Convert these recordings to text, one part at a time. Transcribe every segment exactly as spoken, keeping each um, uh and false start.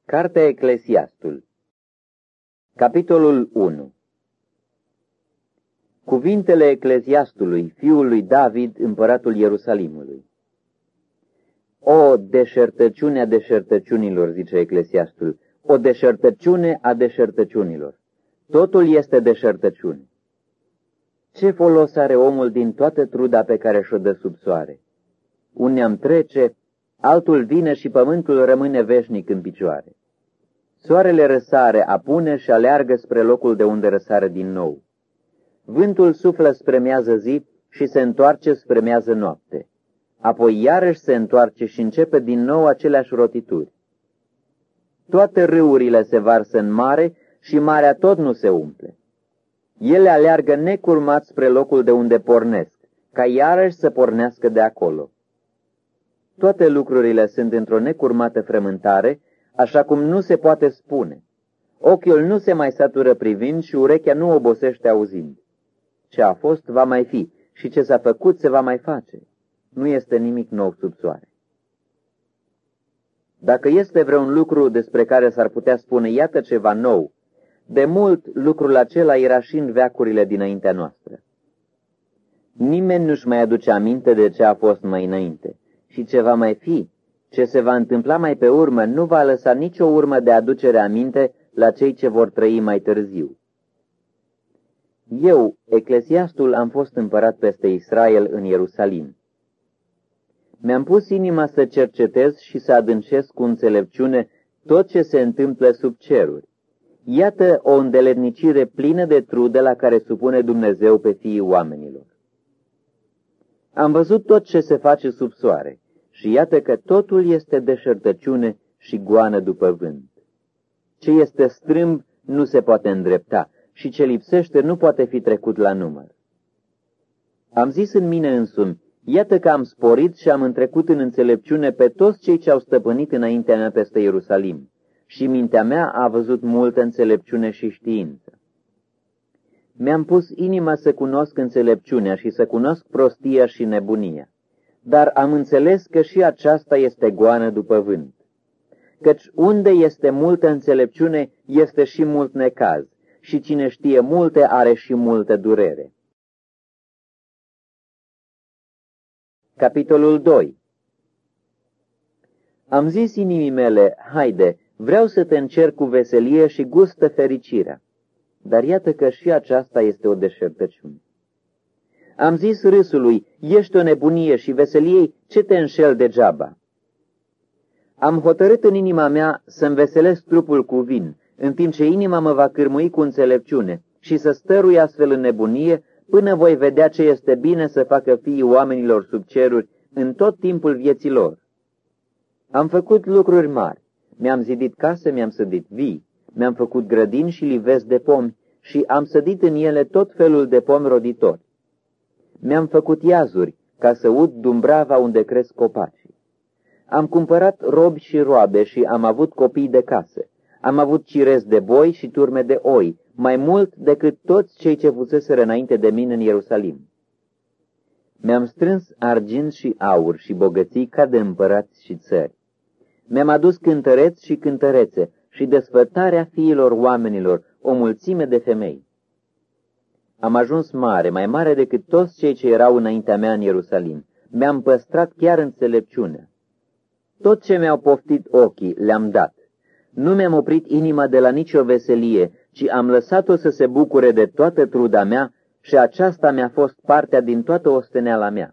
Cartea Eclesiastul, capitolul unu. Cuvintele Eclesiastului, fiul lui David, împăratul Ierusalimului. O deșertăciune a deșertăciunilor, zice Eclesiastul, o deșertăciune a deșertăciunilor. Totul este deșertăciune. Ce folos are omul din toată truda pe care și-o dă sub soare? Un neam trece, altul vine și pământul rămâne veșnic în picioare. Soarele răsare, apune și aleargă spre locul de unde răsare din nou. Vântul suflă spre miază zi și se întoarce spre miază noapte. Apoi iarăși se întoarce și începe din nou aceleași rotituri. Toate râurile se varsă în mare și marea tot nu se umple. Ele aleargă necurmat spre locul de unde pornesc, ca iarăși să pornească de acolo. Toate lucrurile sunt într-o necurmată frământare, așa cum nu se poate spune. Ochiul nu se mai satură privind și urechea nu obosește auzind. Ce a fost va mai fi și ce s-a făcut se va mai face. Nu este nimic nou sub soare. Dacă este vreun lucru despre care s-ar putea spune, iată ceva nou, de mult lucrul acela era și în veacurile dinaintea noastră. Nimeni nu-și mai aduce aminte de ce a fost mai înainte și ce va mai fi, ce se va întâmpla mai pe urmă, nu va lăsa nicio urmă de aducere aminte la cei ce vor trăi mai târziu. Eu, Eclesiastul, am fost împărat peste Israel în Ierusalim. Mi-am pus inima să cercetez și să adâncesc cu înțelepciune tot ce se întâmplă sub ceruri. Iată o îndeletnicire plină de trudă la care supune Dumnezeu pe fiii oamenilor. Am văzut tot ce se face sub soare și iată că totul este deșertăciune și goană după vânt. Ce este strâmb nu se poate îndrepta și ce lipsește nu poate fi trecut la număr. Am zis în mine însumi, iată că am sporit și am întrecut în înțelepciune pe toți cei ce au stăpânit înaintea mea peste Ierusalim, și mintea mea a văzut multă înțelepciune și știință. Mi-am pus inima să cunosc înțelepciunea și să cunosc prostia și nebunia, dar am înțeles că și aceasta este goană după vânt. Căci unde este multă înțelepciune, este și mult necaz, și cine știe multe are și multă durere. Capitolul doi. Am zis inimii mele, haide, vreau să te încerc cu veselie și gustă fericirea, dar iată că și aceasta este o deșertăciune. Am zis râsului, ești o nebunie, și veseliei, ce te înșel degeaba. Am hotărât în inima mea să-mi veselesc trupul cu vin, în timp ce inima mă va cârmui cu înțelepciune și să stărui astfel în nebunie, până voi vedea ce este bine să facă fiii oamenilor sub ceruri în tot timpul vieții lor. Am făcut lucruri mari, mi-am zidit case, mi-am sădit vii, mi-am făcut grădini și livezi de pomi și am sădit în ele tot felul de pomi roditori. Mi-am făcut iazuri ca să ud dumbrava unde cresc copacii. Am cumpărat robi și roabe și am avut copii de case. Am avut cirezi de boi și turme de oi, mai mult decât toți cei ce fuseseră înainte de mine în Ierusalim. Mi-am strâns argint și aur și bogății ca de împărați și țări. Mi-am adus cântăreți și cântărețe și desfătarea fiilor oamenilor, o mulțime de femei. Am ajuns mare, mai mare decât toți cei ce erau înaintea mea în Ierusalim. Mi-am păstrat chiar înțelepciunea. Tot ce mi-au poftit ochii le-am dat. Nu mi-am oprit inima de la nicio veselie, ci am lăsat-o să se bucure de toată truda mea și aceasta mi-a fost partea din toată osteneala mea.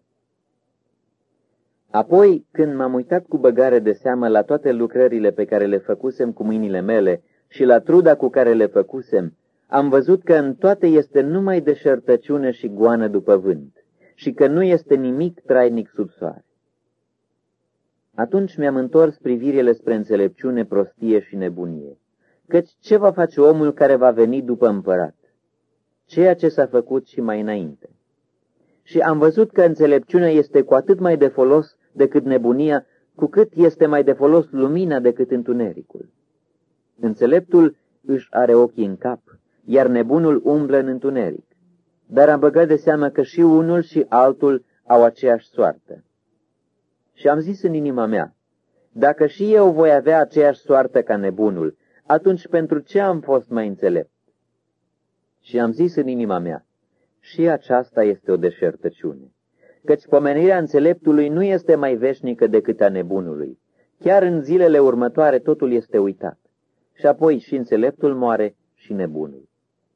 Apoi, când m-am uitat cu băgare de seamă la toate lucrările pe care le făcusem cu mâinile mele și la truda cu care le făcusem, am văzut că în toate este numai deșertăciune și goană după vânt și că nu este nimic trainic sub soare. Atunci mi-am întors privirile spre înțelepciune, prostie și nebunie, căci ce va face omul care va veni după împărat? Ceea ce s-a făcut și mai înainte. Și am văzut că înțelepciunea este cu atât mai de folos decât nebunia, cu cât este mai de folos lumina decât întunericul. Înțeleptul își are ochii în cap, iar nebunul umblă în întuneric. Dar am băgat de seamă că și unul și altul au aceeași soartă. Și am zis în inima mea, Dacă și eu voi avea aceeași soartă ca nebunul, atunci pentru ce am fost mai înțelept? Și am zis în inima mea, și aceasta este o deșertăciune, căci pomenirea înțeleptului nu este mai veșnică decât a nebunului. Chiar în zilele următoare totul este uitat, și apoi și înțeleptul moare și nebunul.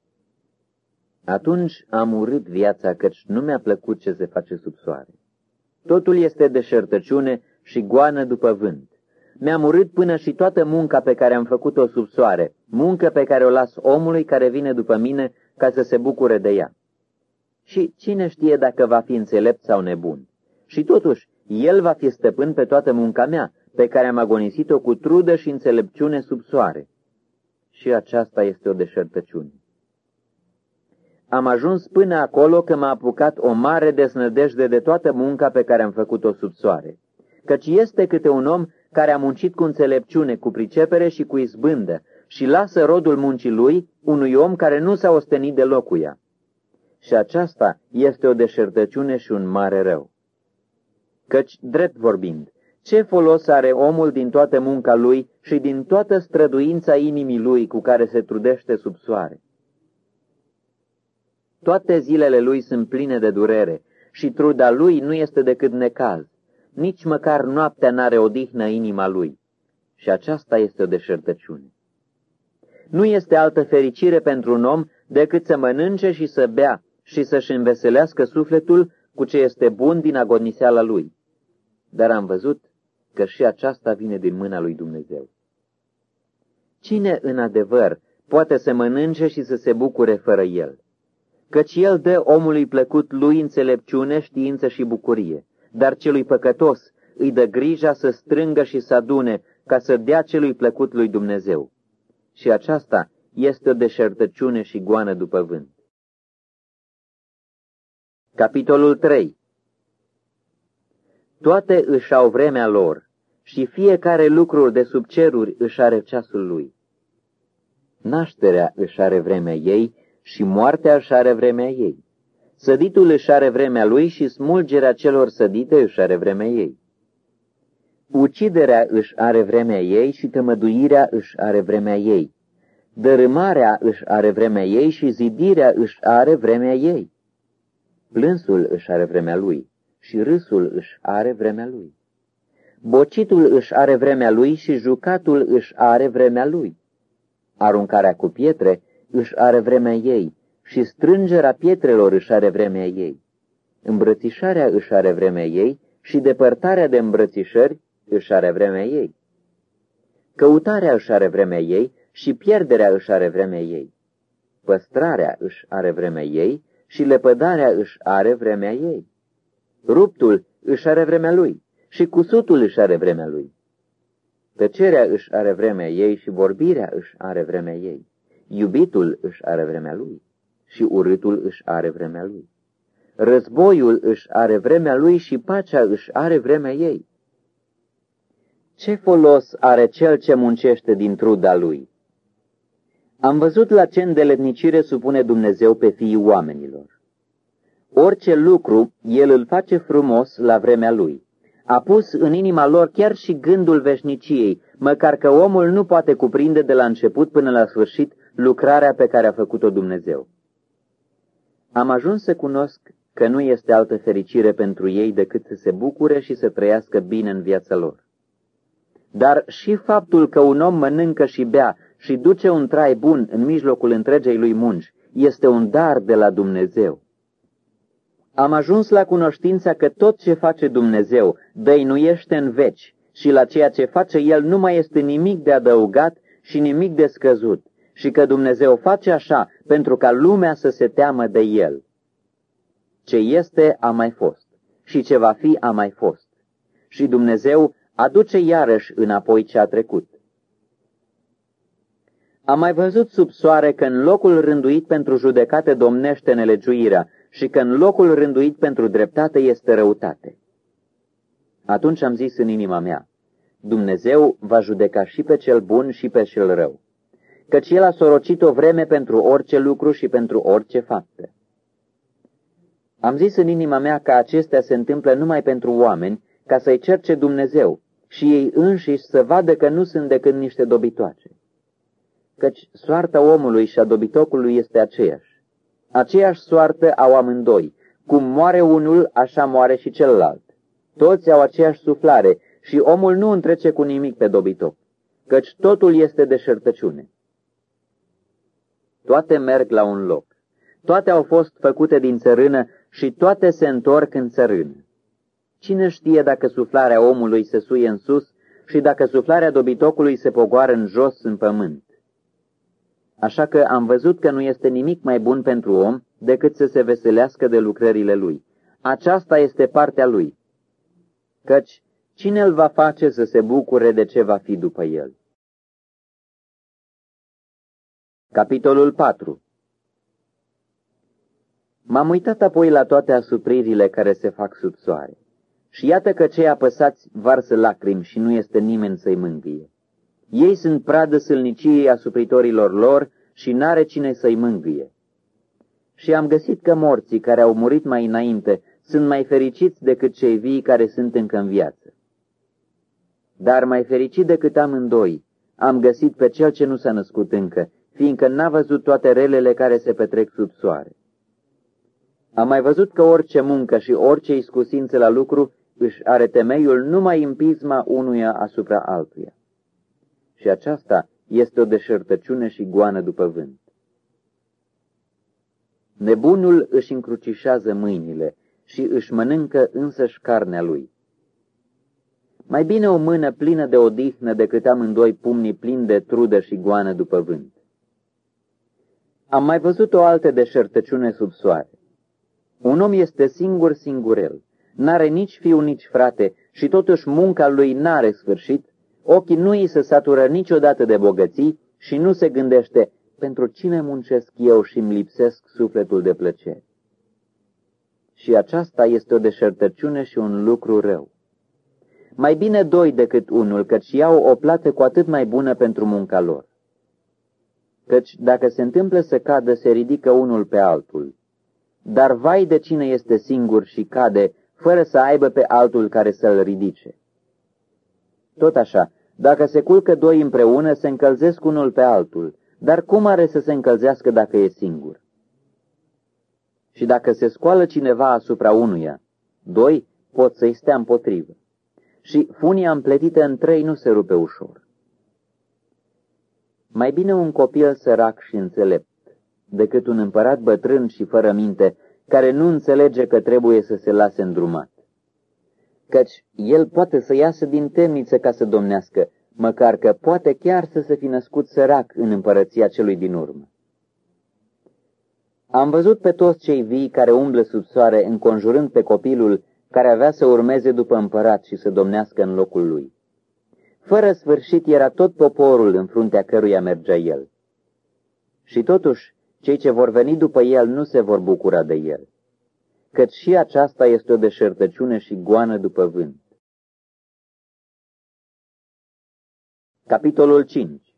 Atunci am urât viața, căci nu mi-a plăcut ce se face sub soare. Totul este deșertăciune și goană după vânt. Mi-am urât până și toată munca pe care am făcut-o sub soare, muncă pe care o las omului care vine după mine ca să se bucure de ea. Și cine știe dacă va fi înțelept sau nebun? Și totuși, el va fi stăpân pe toată munca mea, pe care am agonisit-o cu trudă și înțelepciune sub soare. Și aceasta este o deșertăciune. Am ajuns până acolo că m-a apucat o mare deznădejde de toată munca pe care am făcut-o sub soare, căci este câte un om care a muncit cu înțelepciune, cu pricepere și cu izbândă, și lasă rodul muncii lui unui om care nu s-a ostenit deloc cu ea. Și aceasta este o deșertăciune și un mare rău. Căci, drept vorbind, ce folos are omul din toată munca lui și din toată străduința inimii lui cu care se trudește sub soare? Toate zilele lui sunt pline de durere și truda lui nu este decât necaz. Nici măcar noaptea n-are odihnă inima lui. Și aceasta este o deșertăciune. Nu este altă fericire pentru un om decât să mănânce și să bea și să-și înveselească sufletul cu ce este bun din agoniseala lui. Dar am văzut că și aceasta vine din mâna lui Dumnezeu. Cine în adevăr poate să mănânce și să se bucure fără el? Căci el dă omului plăcut lui înțelepciune, știință și bucurie, dar celui păcătos îi dă grija să strângă și să adune ca să dea celui plăcut lui Dumnezeu. Și aceasta este o deșertăciune și goană după vânt. Capitolul trei. Toate își au vremea lor și fiecare lucru de sub ceruri își are ceasul lui. Nașterea își are vremea ei și moartea își are vremea ei. Săditul își are vremea lui și smulgerea celor sădite își are vremea ei. Uciderea își are vremea ei și tămăduirea își are vremea ei. Dărâmarea își are vremea ei și zidirea își are vremea ei. Plânsul își are vremea lui și râsul își are vremea lui. Bocitul își are vremea lui și jucatul își are vremea lui. Aruncarea cu pietre își are vremea ei și strângerea pietrelor își are vremea ei. Îmbrățișarea își are vremea ei și depărtarea de îmbrățișări își are vremea ei. Căutarea își are vremea ei și pierderea își are vremea ei. Păstrarea își are vremea ei și lepădarea își are vremea ei. Ruptul își are vremea lui și cusutul își are vremea lui. Tăcerea își are vremea ei și vorbirea își are vremea ei. Iubitul își are vremea lui și urâtul își are vremea lui. Războiul își are vremea lui și pacea își are vremea ei. Ce folos are cel ce muncește din truda lui? Am văzut la ce îndeletnicire supune Dumnezeu pe fiii oamenilor. Orice lucru El îl face frumos la vremea lui. A pus în inima lor chiar și gândul veșniciei, măcar că omul nu poate cuprinde de la început până la sfârșit lucrarea pe care a făcut-o Dumnezeu. Am ajuns să cunosc că nu este altă fericire pentru ei decât să se bucure și să trăiască bine în viața lor. Dar și faptul că un om mănâncă și bea și duce un trai bun în mijlocul întregei lui munci este un dar de la Dumnezeu. Am ajuns la cunoștința că tot ce face Dumnezeu dăinuiește în veci și la ceea ce face El nu mai este nimic de adăugat și nimic de scăzut și că Dumnezeu face așa pentru ca lumea să se teamă de El. Ce este a mai fost și ce va fi a mai fost și Dumnezeu aduce iarăși înapoi ce a trecut. Am mai văzut sub soare că în locul rânduit pentru judecate domnește nelegiuirea și că în locul rânduit pentru dreptate este răutate. Atunci am zis în inima mea, Dumnezeu va judeca și pe cel bun și pe cel rău, căci El a sorocit o vreme pentru orice lucru și pentru orice faptă. Am zis în inima mea că acestea se întâmplă numai pentru oameni, ca să-i cerce Dumnezeu, și ei înșiși să vadă că nu sunt decât niște dobitoace. Căci soarta omului și a dobitocului este aceeași. Aceeași soartă au amândoi. Cum moare unul, așa moare și celălalt. Toți au aceeași suflare și omul nu întrece cu nimic pe dobitoc, căci totul este deșertăciune. Toate merg la un loc. Toate au fost făcute din țărână și toate se întorc în țărână. Cine știe dacă suflarea omului se suie în sus și dacă suflarea dobitocului se pogoară în jos în pământ? Așa că am văzut că nu este nimic mai bun pentru om decât să se veselească de lucrările lui. Aceasta este partea lui. Căci cine îl va face să se bucure de ce va fi după el? Capitolul patru. M-am uitat apoi la toate asupririle care se fac sub soare. Și iată că cei apăsați varsă lacrimi și nu este nimeni să-i mângâie. Ei sunt pradă sâlniciei asupritorilor lor și n-are cine să-i mângâie. Și am găsit că morții care au murit mai înainte sunt mai fericiți decât cei vii care sunt încă în viață. Dar mai fericit decât amândoi, am găsit pe cel ce nu s-a născut încă, fiindcă n-a văzut toate relele care se petrec sub soare. Am mai văzut că orice muncă și orice iscusință la lucru își are temeiul numai în pisma unuia asupra altuia. Și aceasta este o deșertăciune și goană după vânt. Nebunul își încrucișează mâinile și își mănâncă însăși carnea lui. Mai bine o mână plină de odihnă decât amândoi pumnii plini de trudă și goană după vânt. Am mai văzut o altă deșertăciune sub soare. Un om este singur singurel, n-are nici fiu, nici frate și totuși munca lui n-are sfârșit, ochii nu îi se satură niciodată de bogății și nu se gândește, pentru cine muncesc eu și îmi lipsesc sufletul de plăcere. Și aceasta este o deșertăciune și un lucru rău. Mai bine doi decât unul, căci iau o plată cu atât mai bună pentru munca lor. Căci dacă se întâmplă să cadă, se ridică unul pe altul. Dar vai de cine este singur și cade, fără să aibă pe altul care să-l ridice. Tot așa, dacă se culcă doi împreună, se încălzesc unul pe altul, dar cum are să se încălzească dacă e singur? Și dacă se scoală cineva asupra unuia, doi pot să-i stea împotrivă. Și funia împletită în trei nu se rupe ușor. Mai bine un copil sărac și înțelept, decât un împărat bătrân și fără minte, care nu înțelege că trebuie să se lase îndrumat. Căci el poate să iasă din temniță ca să domnească, măcar că poate chiar să se fi născut sărac în împărăția celui din urmă. Am văzut pe toți cei vii care umblă sub soare, înconjurând pe copilul care avea să urmeze după împărat și să domnească în locul lui. Fără sfârșit era tot poporul în fruntea căruia mergea el. Și totuși, cei ce vor veni după el nu se vor bucura de el, căci și aceasta este o deșertăciune și goană după vânt. Capitolul cinci.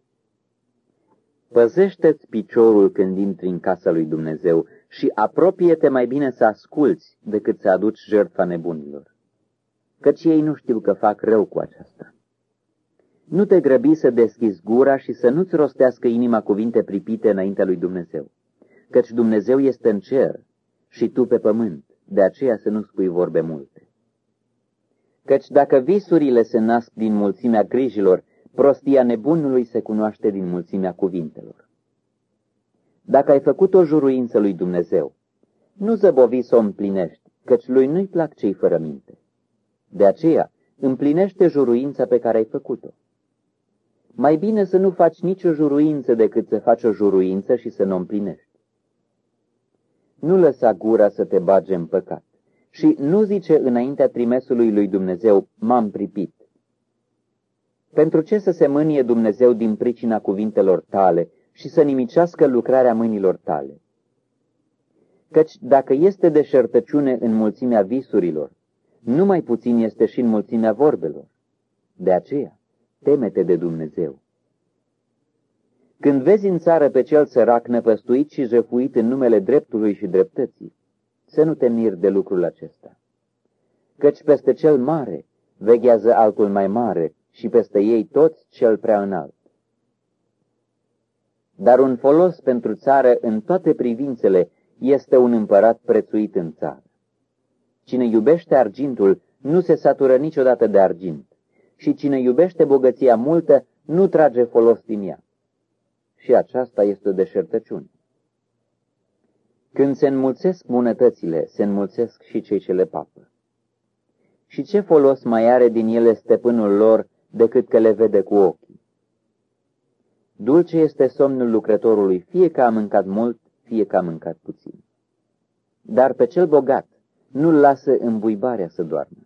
Păzește-ți piciorul când intri în casa lui Dumnezeu și apropie-te mai bine să asculți decât să aduci jertfa nebunilor, căci ei nu știu că fac rău cu aceasta. Nu te grăbi să deschizi gura și să nu-ți rostească inima cuvinte pripite înaintea lui Dumnezeu, căci Dumnezeu este în cer și tu pe pământ, de aceea să nu spui vorbe multe. Căci dacă visurile se nasc din mulțimea grijilor, prostia nebunului se cunoaște din mulțimea cuvintelor. Dacă ai făcut o juruință lui Dumnezeu, nu zăbovi să o împlinești, căci lui nu-i plac cei fără minte. De aceea, împlinește juruința pe care ai făcut-o. Mai bine să nu faci nicio juruință decât să faci o juruință și să nu o împlinești. Nu lăsa gura să te bage în păcat și nu zice înaintea trimesului lui Dumnezeu, m-am pripit. Pentru ce să se mânie Dumnezeu din pricina cuvintelor tale și să nimicească lucrarea mâinilor tale? Căci dacă este deșertăciune în mulțimea visurilor, numai puțin este și în mulțimea vorbelor. De aceea, teme-te de Dumnezeu. Când vezi în țară pe cel sărac năpăstuit și jefuit în numele dreptului și dreptății, să nu te miri de lucrul acesta. Căci peste cel mare veghează altul mai mare și peste ei toți cel prea înalt. Dar un folos pentru țară în toate privințele este un împărat prețuit în țară. Cine iubește argintul nu se satură niciodată de argint, și cine iubește bogăția multă nu trage folos din ea. Și aceasta este o deșertăciune. Când se înmulțesc bunătățile, se înmulțesc și cei ce le papă. Și ce folos mai are din ele stăpânul lor decât că le vede cu ochii? Dulce este somnul lucrătorului, fie că a mâncat mult, fie că a mâncat puțin. Dar pe cel bogat nu-l lasă îmbuibarea să doarmă.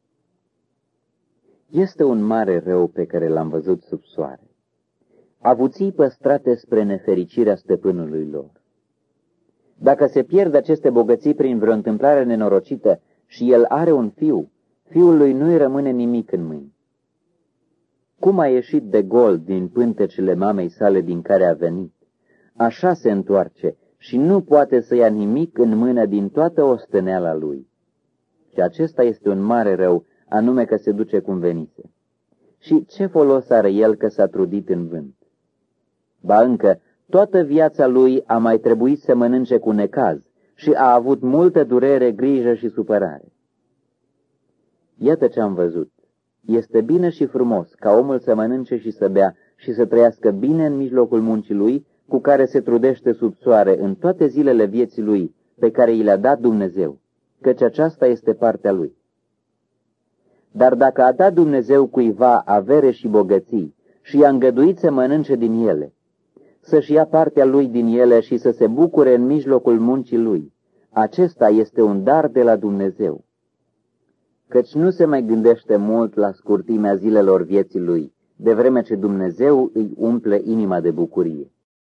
Este un mare rău pe care l-am văzut sub soare. Avuții păstrate spre nefericirea stăpânului lor. Dacă se pierd aceste bogății prin vreo întâmplare nenorocită și el are un fiu, fiul lui nu-i rămâne nimic în mâini. Cum a ieșit de gol din pântecele mamei sale din care a venit, așa se întoarce și nu poate să ia nimic în mână din toată osteneala lui. Și acesta este un mare rău, anume că se duce cum venise. Și ce folos are el că s-a trudit în vânt? Ba încă, toată viața lui a mai trebuit să mănânce cu necaz și a avut multă durere, grijă și supărare. Iată ce am văzut. Este bine și frumos ca omul să mănânce și să bea și să trăiască bine în mijlocul muncii lui, cu care se trudește sub soare în toate zilele vieții lui, pe care i le-a dat Dumnezeu, căci aceasta este partea lui. Dar dacă a dat Dumnezeu cuiva avere și bogății și i-a îngăduit să mănânce din ele, să-și ia partea lui din ele și să se bucure în mijlocul muncii lui, acesta este un dar de la Dumnezeu. Căci nu se mai gândește mult la scurtimea zilelor vieții lui, de vreme ce Dumnezeu îi umple inima de bucurie.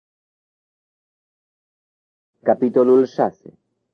Capitolul șase.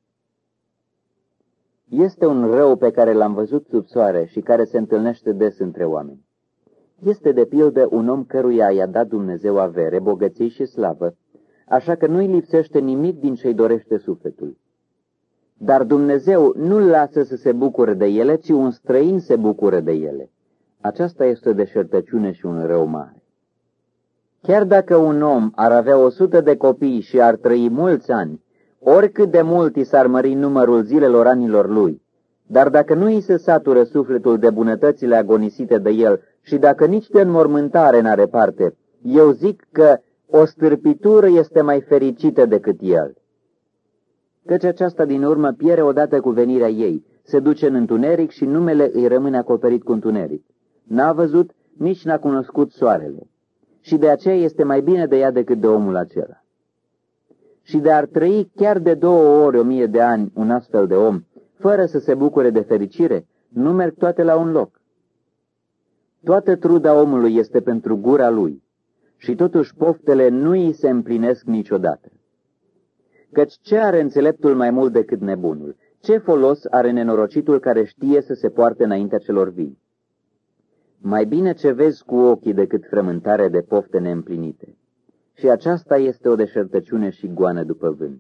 Este un rău pe care l-am văzut sub soare și care se întâlnește des între oameni. Este de pildă un om căruia i-a dat Dumnezeu avere, bogății și slavă, așa că nu-i lipsește nimic din ce-i dorește sufletul. Dar Dumnezeu nu-l lasă să se bucure de ele, ci un străin se bucură de ele. Aceasta este o deșertăciune și un rău mare. Chiar dacă un om ar avea o sută de copii și ar trăi mulți ani, oricât de mult i s-ar mări numărul zilelor anilor lui, dar dacă nu îi se satură sufletul de bunătățile agonisite de el și dacă nici de înmormântare n-are parte, eu zic că o stârpitură este mai fericită decât el. Căci aceasta din urmă piere odată cu venirea ei, se duce în întuneric și numele îi rămâne acoperit cu întuneric. N-a văzut, nici n-a cunoscut soarele. Și de aceea este mai bine de ea decât de omul acela. Și de ar trăi chiar de două ori o mie de ani un astfel de om, fără să se bucure de fericire, nu merg toate la un loc. Toată truda omului este pentru gura lui și totuși poftele nu îi se împlinesc niciodată. Căci ce are înțeleptul mai mult decât nebunul? Ce folos are nenorocitul care știe să se poarte înaintea celor vii? Mai bine ce vezi cu ochii decât frământare de pofte neîmplinite. Și aceasta este o deșertăciune și goană după vânt.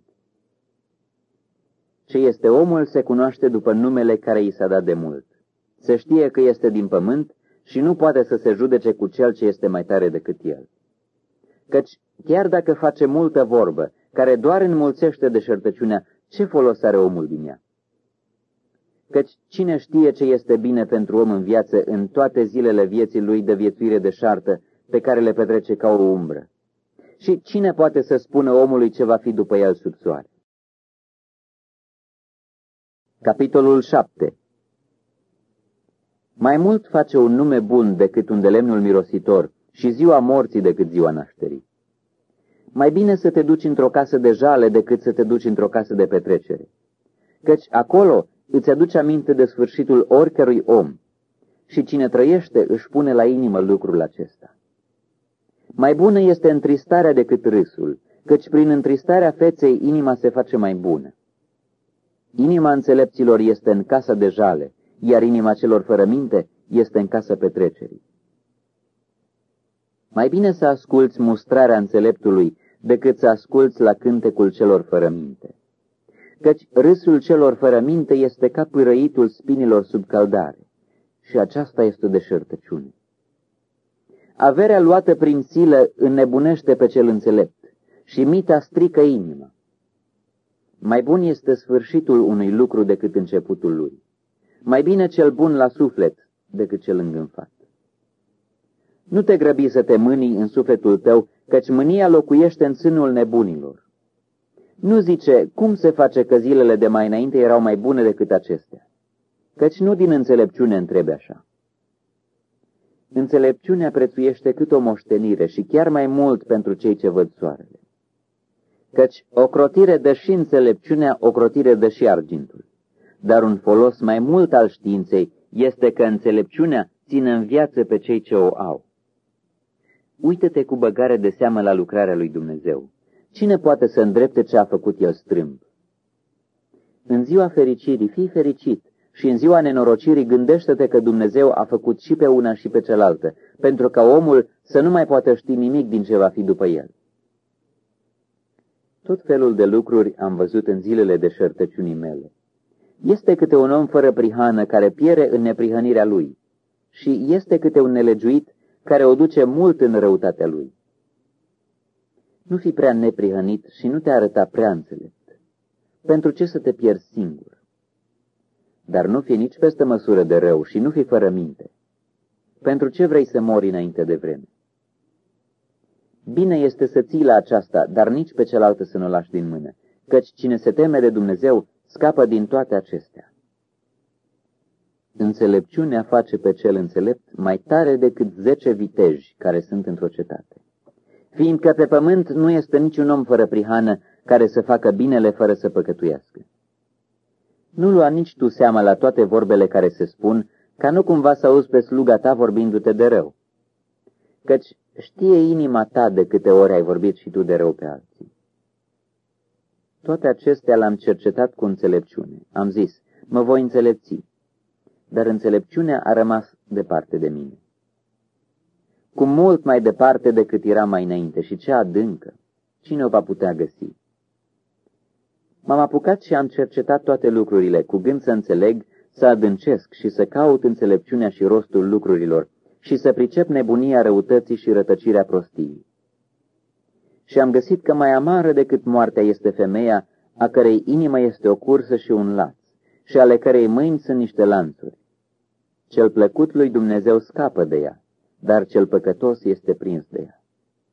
Ce este omul se cunoaște după numele care i s-a dat de mult. Se știe că este din pământ și nu poate să se judece cu cel ce este mai tare decât el. Căci chiar dacă face multă vorbă, care doar înmulțește deșertăciunea, ce folos are omul din ea? Căci cine știe ce este bine pentru om în viață în toate zilele vieții lui de viețuire deșartă, pe care le petrece ca o umbră? Și cine poate să spună omului ce va fi după el sub soare? Capitolul șapte. Mai mult face un nume bun decât un de lemnul mirositor și ziua morții decât ziua nașterii. Mai bine să te duci într-o casă de jale decât să te duci într-o casă de petrecere, căci acolo îți aduce aminte de sfârșitul oricărui om și cine trăiește își pune la inimă lucrul acesta. Mai bună este întristarea decât râsul, căci prin întristarea feței inima se face mai bună. Inima înțelepților este în casa de jale, iar inima celor fără minte este în casa petrecerii. Mai bine să asculți mustrarea înțeleptului decât să asculți la cântecul celor fără minte. Căci râsul celor fără minte este ca pârăitul spinilor sub căldare și aceasta este o deșertăciune. Averea luată prin silă înnebunește pe cel înțelept și mita strică inima. Mai bun este sfârșitul unui lucru decât începutul lui. Mai bine cel bun la suflet decât cel îngânfat. Nu te grăbi să te mânii în sufletul tău, căci mânia locuiește în sânul nebunilor. Nu zice, cum se face că zilele de mai înainte erau mai bune decât acestea? Căci nu din înțelepciune întrebi așa. Înțelepciunea prețuiește cât o moștenire și chiar mai mult pentru cei ce văd soarele. Căci ocrotire dă și înțelepciunea, ocrotire dă și argintul. Dar un folos mai mult al științei este că înțelepciunea ține în viață pe cei ce o au. Uită-te cu băgare de seamă la lucrarea lui Dumnezeu. Cine poate să îndrepte ce a făcut el strâmb? În ziua fericirii fii fericit și în ziua nenorocirii gândește-te că Dumnezeu a făcut și pe una și pe cealaltă, pentru ca omul să nu mai poată ști nimic din ce va fi după el. Tot felul de lucruri am văzut în zilele deșertăciunii mele. Este câte un om fără prihană care piere în neprihănirea lui și este câte un nelegiuit care o duce mult în răutatea lui. Nu fi prea neprihănit și nu te arăta prea înțelept. Pentru ce să te pierzi singur? Dar nu fi nici peste măsură de rău și nu fi fără minte. Pentru ce vrei să mori înainte de vreme? Bine este să ții la aceasta, dar nici pe cealaltă să nu o lași din mână, căci cine se teme de Dumnezeu scapă din toate acestea. Înțelepciunea face pe cel înțelept mai tare decât zece viteji care sunt într-o cetate. Fiindcă pe pământ nu este niciun om fără prihană care să facă binele fără să păcătuiască. Nu lua nici tu seama la toate vorbele care se spun, ca nu cumva să auzi pe sluga ta vorbindu-te de rău. Căci știe inima ta de câte ori ai vorbit și tu de rău pe alții. Toate acestea l-am cercetat cu înțelepciune. Am zis, mă voi înțelepți, dar înțelepciunea a rămas departe de mine. Cu mult mai departe decât era mai înainte și cea adâncă, cine o va putea găsi? M-am apucat și am cercetat toate lucrurile, cu gând să înțeleg, să adâncesc și să caut înțelepciunea și rostul lucrurilor și să pricep nebunia răutății și rătăcirea prostiei. Și am găsit că mai amară decât moartea este femeia, a cărei inimă este o cursă și un laț, și ale cărei mâini sunt niște lanțuri. Cel plăcut lui Dumnezeu scapă de ea, dar cel păcătos este prins de ea.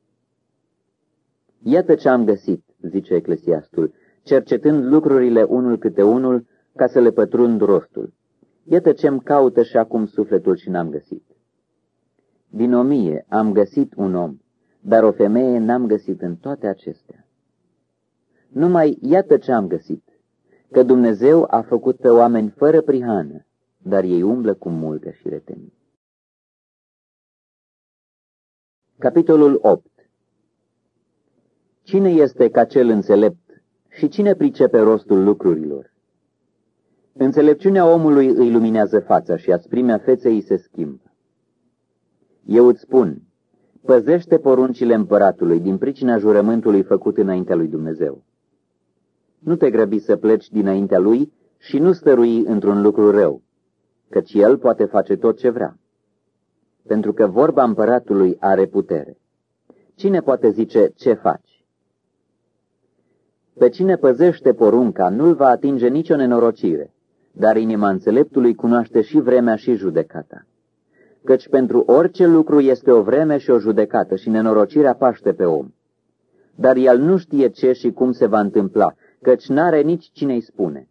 Iată ce am găsit, zice Eclesiastul, cercetând lucrurile unul câte unul, ca să le pătrund rostul. Iată ce-mi caută și acum sufletul și n-am găsit. Din o mie am găsit un om, dar o femeie n-am găsit în toate acestea. Numai iată ce am găsit, că Dumnezeu a făcut pe oameni fără prihană, dar ei umblă cu multă șiretenie. Capitolul opt. Cine este ca cel înțelept și cine pricepe rostul lucrurilor? Înțelepciunea omului îi luminează fața și asprimea feței îi se schimbă. Eu îți spun, păzește poruncile împăratului din pricina jurământului făcut înaintea lui Dumnezeu. Nu te grăbi să pleci dinaintea lui și nu stărui într-un lucru rău, căci el poate face tot ce vrea. Pentru că vorba împăratului are putere. Cine poate zice ce faci? Pe cine păzește porunca nu-l va atinge nicio nenorocire, dar inima înțeleptului cunoaște și vremea și judecata. Căci pentru orice lucru este o vreme și o judecată și nenorocirea paște pe om. Dar el nu știe ce și cum se va întâmpla, căci n-are nici cine-i spune.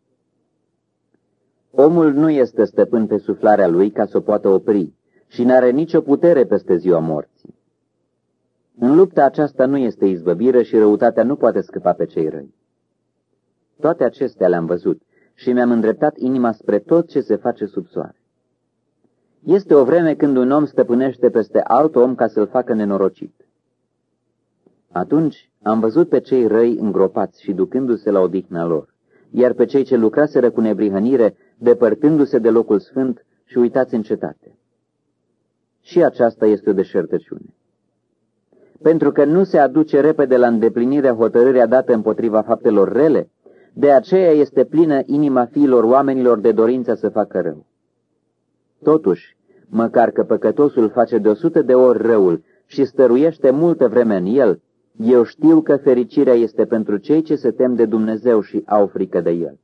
Omul nu este stăpân pe suflarea lui ca să o poată opri și n-are nicio putere peste ziua morții. În lupta aceasta nu este izbăbire și răutatea nu poate scăpa pe cei răi. Toate acestea le-am văzut și mi-am îndreptat inima spre tot ce se face sub soare. Este o vreme când un om stăpânește peste alt om ca să-l facă nenorocit. Atunci am văzut pe cei răi îngropați și ducându-se la odihna lor, iar pe cei ce lucraseră cu nebrihănire depărtându-se de locul sfânt și uitați în cetate. Și aceasta este o deșertăciune. Pentru că nu se aduce repede la îndeplinire hotărârea dată împotriva faptelor rele, de aceea este plină inima fiilor oamenilor de dorința să facă rău. Totuși, măcar că păcătosul face de o sută de ori răul și stăruiește multă vreme în el, eu știu că fericirea este pentru cei ce se tem de Dumnezeu și au frică de El.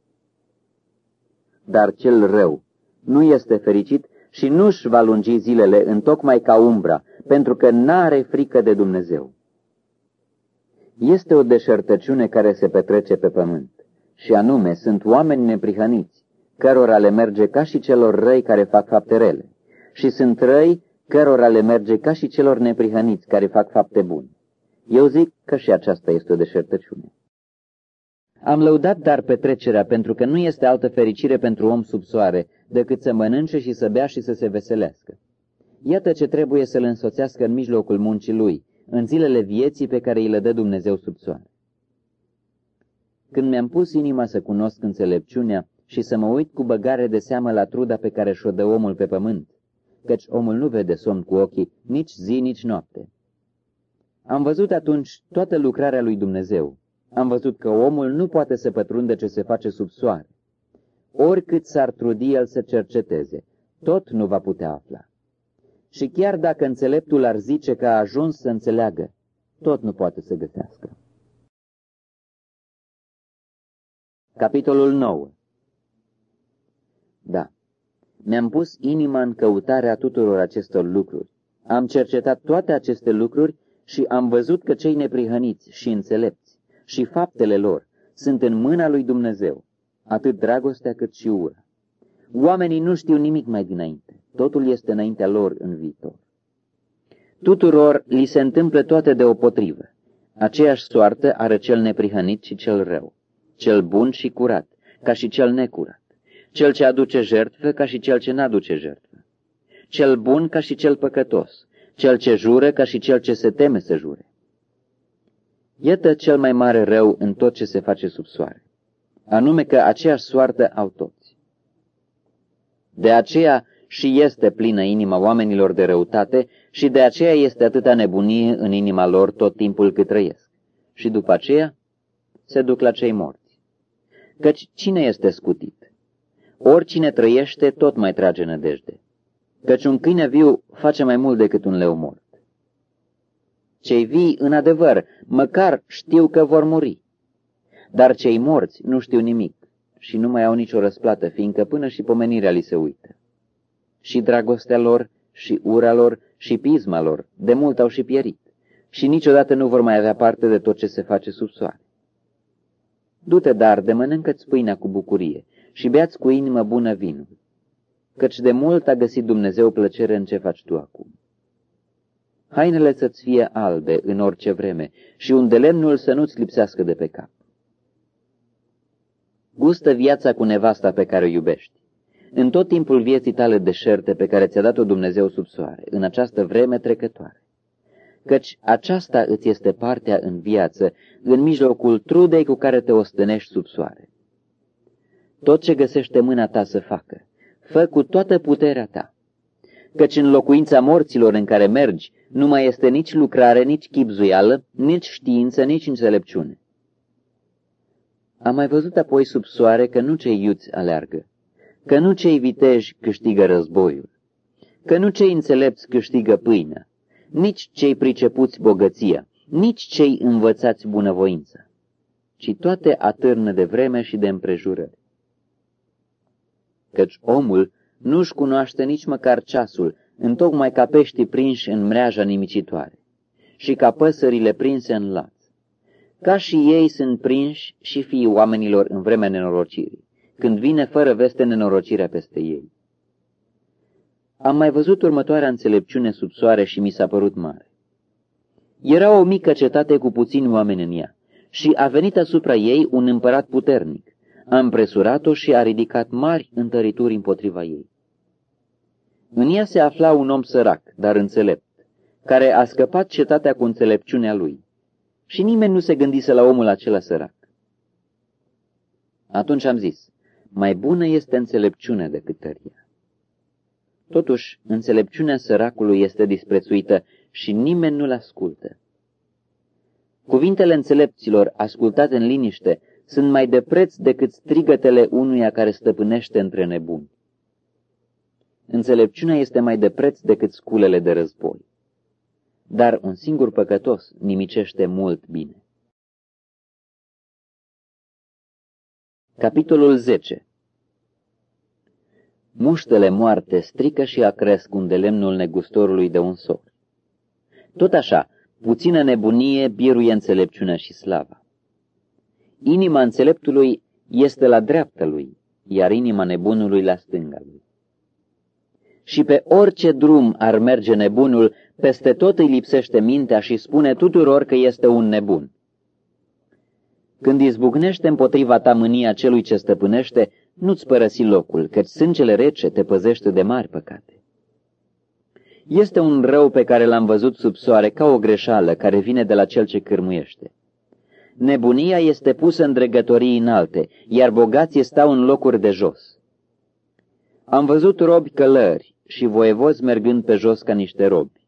Dar cel rău nu este fericit și nu-și va lungi zilele întocmai ca umbra, pentru că n-are frică de Dumnezeu. Este o deșertăciune care se petrece pe pământ, și anume sunt oameni neprihăniți, cărora le merge ca și celor răi care fac fapte rele, și sunt răi cărora le merge ca și celor neprihăniți care fac fapte bune. Eu zic că și aceasta este o deșertăciune. Am lăudat dar petrecerea, pentru că nu este altă fericire pentru om sub soare, decât să mănânce și să bea și să se veselească. Iată ce trebuie să-l însoțească în mijlocul muncii lui, în zilele vieții pe care îi le dă Dumnezeu sub soare. Când mi-am pus inima să cunosc înțelepciunea și să mă uit cu băgare de seamă la truda pe care și-o dă omul pe pământ, căci omul nu vede somn cu ochii, nici zi, nici noapte. Am văzut atunci toată lucrarea lui Dumnezeu. Am văzut că omul nu poate să pătrundă ce se face sub soare. Oricât s-ar trudi el să cerceteze, tot nu va putea afla. Și chiar dacă înțeleptul ar zice că a ajuns să înțeleagă, tot nu poate să găsească. Capitolul nouă. Da, mi-am pus inima în căutarea tuturor acestor lucruri. Am cercetat toate aceste lucruri și am văzut că cei neprihăniți și înțelepți și faptele lor sunt în mâna lui Dumnezeu, atât dragostea cât și ura. Oamenii nu știu nimic mai dinainte, totul este înaintea lor în viitor. Tuturor li se întâmplă toate deopotrivă. Aceeași soartă are cel neprihănit și cel rău, cel bun și curat, ca și cel necurat, cel ce aduce jertfă ca și cel ce n-aduce jertfă, cel bun ca și cel păcătos, cel ce jură ca și cel ce se teme să jure. Iată cel mai mare rău în tot ce se face sub soare, anume că aceeași soartă au toți. De aceea și este plină inima oamenilor de răutate și de aceea este atâta nebunie în inima lor tot timpul cât trăiesc. Și după aceea se duc la cei morți. Căci cine este scutit? Oricine trăiește tot mai trage nădejde. Căci un câine viu face mai mult decât un leu mort. Cei vii, în adevăr, măcar știu că vor muri, dar cei morți nu știu nimic și nu mai au nicio răsplată, fiindcă până și pomenirea li se uită. Și dragostea lor, și ura lor, și pisma lor, de mult au și pierit, și niciodată nu vor mai avea parte de tot ce se face sub soare. Du-te, dar, de mănâncă-ți pâinea cu bucurie și bea-ți cu inimă bună vinul, căci de mult a găsit Dumnezeu plăcere în ce faci tu acum. Hainele să-ți fie albe în orice vreme și un de lemnul să nu-ți lipsească de pe cap. Gustă viața cu nevasta pe care o iubești, în tot timpul vieții tale deșerte pe care ți-a dat-o Dumnezeu sub soare, în această vreme trecătoare. Căci aceasta îți este partea în viață, în mijlocul trudei cu care te ostenești sub soare. Tot ce găsește mâna ta să facă, fă cu toată puterea ta, căci în locuința morților în care mergi nu mai este nici lucrare, nici chibzuială, nici știință, nici înțelepciune. Am mai văzut apoi sub soare că nu cei iuți aleargă, că nu cei viteji câștigă războiul, că nu cei înțelepți câștigă pâinea, nici cei pricepuți bogăția, nici cei învățați bunăvoința, ci toate atârnă de vreme și de împrejurări. Căci omul nu-și cunoaște nici măcar ceasul, întocmai ca peștii prinși în mreaja nimicitoare și ca păsările prinse în laț. Ca și ei sunt prinși și fiii oamenilor în vremea nenorocirii, când vine fără veste nenorocirea peste ei. Am mai văzut următoarea înțelepciune sub soare și mi s-a părut mare. Era o mică cetate cu puțini oameni în ea și a venit asupra ei un împărat puternic. A împresurat-o și a ridicat mari întărituri împotriva ei. În ea se afla un om sărac, dar înțelept, care a scăpat cetatea cu înțelepciunea lui. Și nimeni nu se gândise la omul acela sărac. Atunci am zis, mai bună este înțelepciunea decât tăria. Totuși, înțelepciunea săracului este disprețuită și nimeni nu-l ascultă. Cuvintele înțelepților, ascultate în liniște, sunt mai de preț decât strigătele unuia care stăpânește între nebuni. înțelepciunea este mai de preț decât sculele de război. Dar un singur păcătos nimicește mult bine. Capitolul zece. Muștele moarte strică și acresc unde lemnul negustorului de un sor. Tot așa, puțină nebunie biruie înțelepciunea și slava. Inima înțeleptului este la dreapta lui, iar inima nebunului la stânga lui. Și pe orice drum ar merge nebunul, peste tot îi lipsește mintea și spune tuturor că este un nebun. Când izbucnește împotriva ta mânia celui ce stăpânește, nu-ți părăsi locul, căci sângele rece te păzește de mari păcate. Este un rău pe care l-am văzut sub soare ca o greșeală care vine de la cel ce cârmuiește. Nebunia este pusă în dregătorii înalte, iar bogații stau în locuri de jos. Am văzut robi călări și voievozi mergând pe jos ca niște robi.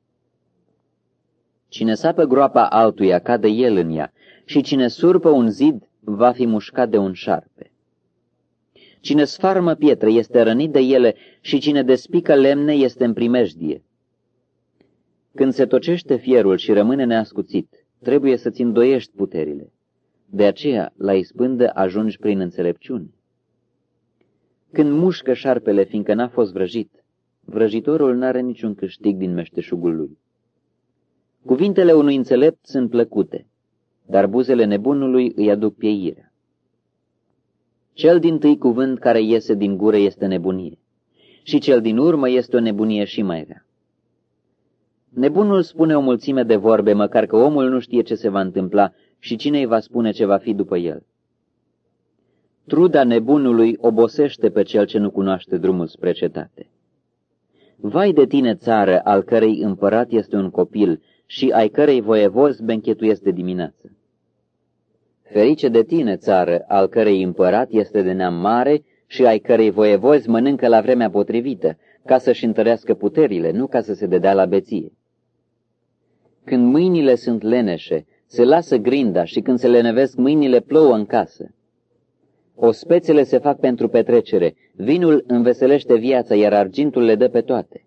Cine sapă groapa altuia cade el în ea, și cine surpă un zid va fi mușcat de un șarpe. Cine sfarmă pietre este rănit de ele și cine despică lemne este în primejdie. Când se tocește fierul și rămâne neascuțit, trebuie să-ți îndoiești puterile. De aceea, la ispândă ajungi prin înțelepciune. Când mușcă șarpele, fiindcă n-a fost vrăjit, vrăjitorul n-are niciun câștig din meșteșugul lui. Cuvintele unui înțelept sunt plăcute, dar buzele nebunului îi aduc pieirea. Cel dintâi cuvânt care iese din gură este nebunie, și cel din urmă este o nebunie și mai rea. Nebunul spune o mulțime de vorbe, măcar că omul nu știe ce se va întâmpla și cine îi va spune ce va fi după el. Truda nebunului obosește pe cel ce nu cunoaște drumul spre cetate. Vai de tine, țară, al cărei împărat este un copil și ai cărei voievozi benchetuiesc de dimineață. Ferice de tine, țară, al cărei împărat este de neam mare și ai cărei voievozi mănâncă la vremea potrivită, ca să-și întărească puterile, nu ca să se dedea la beție. Când mâinile sunt leneșe, se lasă grinda și când se lenevesc mâinile plouă în casă. Ospețele se fac pentru petrecere, vinul înveselește viața, iar argintul le dă pe toate.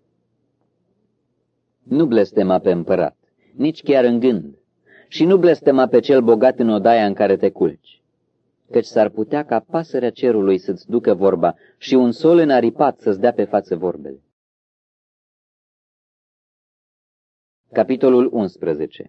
Nu blestema pe împărat, nici chiar în gând, și nu blestema pe cel bogat în odaia în care te culci, căci s-ar putea ca pasărea cerului să-ți ducă vorba și un sol înaripat să-ți dea pe față vorbele. Capitolul unsprezece.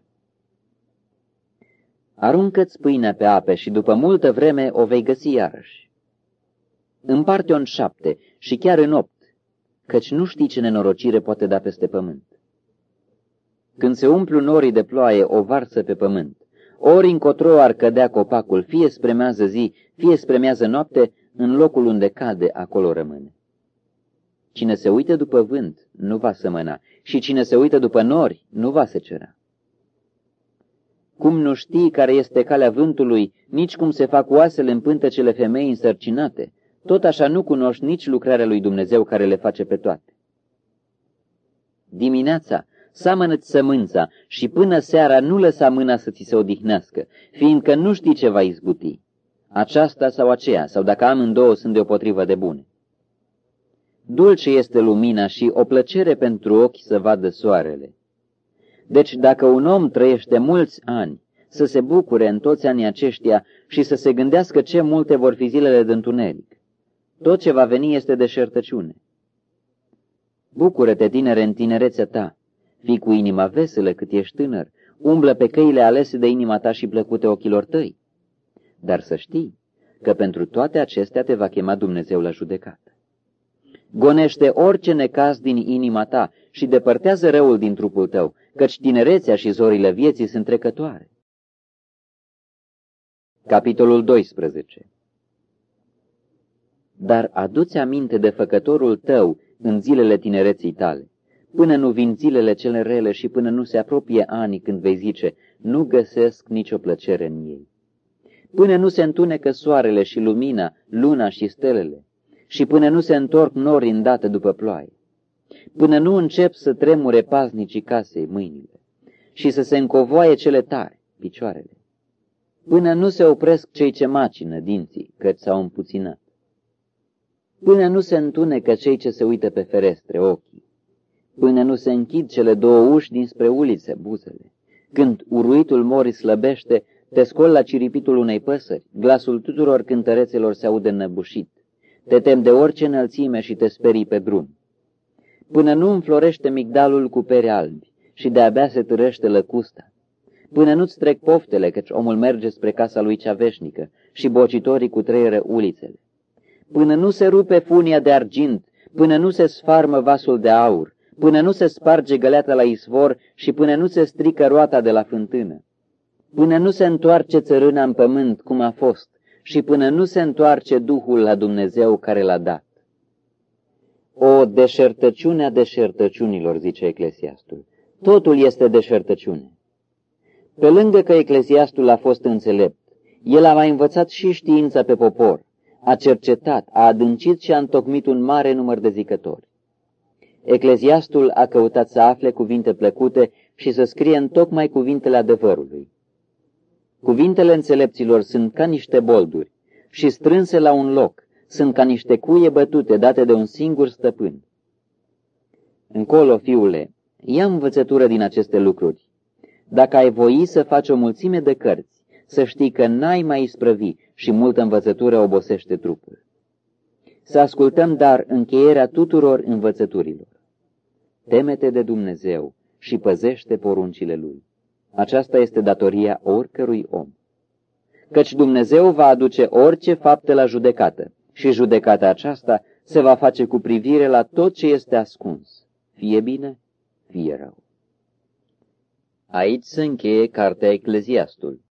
Aruncă-ți pâinea pe ape și după multă vreme o vei găsi iarăși. Împarte-o în șapte și chiar în opt, căci nu știi ce nenorocire poate da peste pământ. Când se umplu norii de ploaie, o varsă pe pământ. Ori încotro ar cădea copacul, fie spre mează zi, fie spre mează noapte, în locul unde cade, acolo rămâne. Cine se uită după vânt, nu va sămăna, și cine se uită după nori, nu va secera. Cum nu știi care este calea vântului, nici cum se fac oasele în pântecele femeii însărcinate, tot așa nu cunoști nici lucrarea lui Dumnezeu care le face pe toate. Dimineața seamănă-ți sămânța și până seara nu lăsa mâna să ți se odihnească, fiindcă nu știi ce va izbuti, aceasta sau aceea, sau dacă amândouă sunt deopotrivă de bune. Dulce este lumina și o plăcere pentru ochi să vadă soarele. Deci dacă un om trăiește mulți ani, să se bucure în toți anii aceștia și să se gândească ce multe vor fi zilele de întuneric. Tot ce va veni este deșertăciune. Bucură-te, tinere, în tinerețea ta, fii cu inima veselă cât ești tânăr, umblă pe căile alese de inima ta și plăcute ochilor tăi. Dar să știi că pentru toate acestea te va chema Dumnezeu la judecată. Gonește orice necaz din inima ta și depărtează răul din trupul tău, căci tinerețea și zorile vieții sunt trecătoare. Capitolul doisprezece. Dar adu-ți aminte de făcătorul tău în zilele tinereții tale, până nu vin zilele cele rele și până nu se apropie anii când vei zice, nu găsesc nicio plăcere în ei. Până nu se întunecă soarele și lumina, luna și stelele, și până nu se întorc nori îndată după ploaie, până nu încep să tremure paznicii casei mâinile și să se încovoaie cele tare, picioarele, până nu se opresc cei ce macină dinții, căci s-au împuținat. până nu se întunecă cei ce se uită pe ferestre ochii, până nu se închid cele două uși dinspre ulițe buzele, când uruitul morii slăbește, te scoli la ciripitul unei păsări, glasul tuturor cântărețelor se aude înnăbușit, te temi de orice înălțime și te sperii pe drum. Până nu înflorește migdalul cu pere albi și de-abia se târăște lăcusta, până nu-ți trec poftele, căci omul merge spre casa lui cea veșnică și bocitorii cu treieră ulițele, până nu se rupe funia de argint, până nu se sfarmă vasul de aur, până nu se sparge găleata la izvor și până nu se strică roata de la fântână, până nu se întoarce țărâna în pământ cum a fost și până nu se întoarce Duhul la Dumnezeu care l-a dat. O deșertăciune a deșertăciunilor, zice Eclesiastul. Totul este deșertăciune. Pe lângă că Eclesiastul a fost înțelept, el a mai învățat și știința pe popor, a cercetat, a adâncit și a întocmit un mare număr de zicători. Ecleziastul a căutat să afle cuvinte plăcute și să scrie întocmai cuvintele adevărului. Cuvintele înțelepților sunt ca niște bolduri și strânse la un loc, sunt ca niște cuie bătute date de un singur stăpân. Încolo, fiule, ia învățătură din aceste lucruri. Dacă ai voi să faci o mulțime de cărți, să știi că n-ai mai isprăvi și multă învățătură obosește trupul. Să ascultăm dar încheierea tuturor învățăturilor. Teme-te de Dumnezeu și păzește poruncile Lui. Aceasta este datoria oricărui om. Căci Dumnezeu va aduce orice fapte la judecată și judecata aceasta se va face cu privire la tot ce este ascuns, fie bine, fie rău. Aici se încheie cartea Ecleziastul.